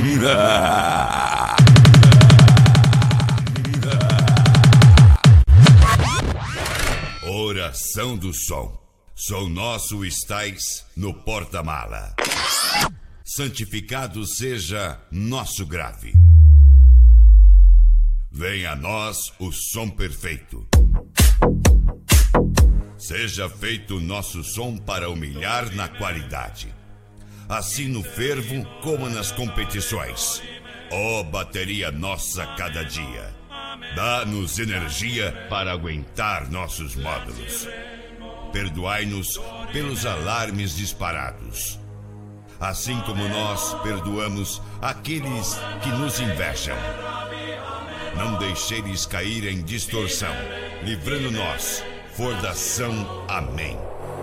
Oração do som. Som nosso estais no porta-mala. Santificado seja nosso grave. Venha a nós o som perfeito. Seja feito nosso som para humilhar na qualidade. Assim no fervo como nas competições. Ó bateria nossa cada dia. Dá-nos energia para aguentar nossos módulos. Perdoai-nos pelos alarmes disparados. Assim como nós perdoamos aqueles que nos invejam. Não deixeis cair em distorção, livrando-nos, fordação. Amém.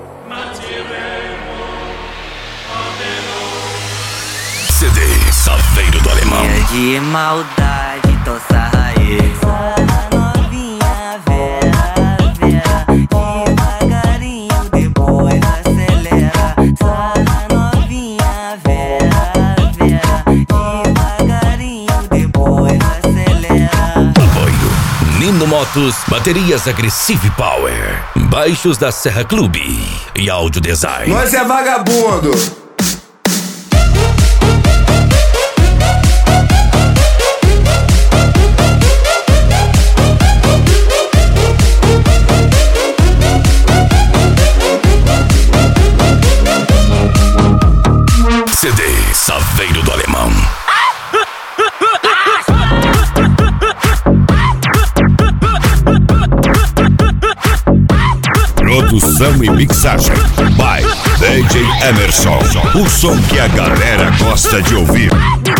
CD Saveiro do Alemão. Dia de maldade, tossa raiz. Sarra novinha, vera, vera. Devagarinho, depois acelera. Sarra novinha, vera, vera. Devagarinho, depois acelera. Apoio Nino Motos, baterias Aggressive Power, baixos da Serra Clube e Audio Design. Nós é vagabundo. CD Saveiro do Alemão. Produção e mixagem by DJ Emerson. O som que a galera gosta de ouvir.